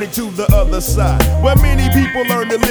journey to the other side, where many people learn to live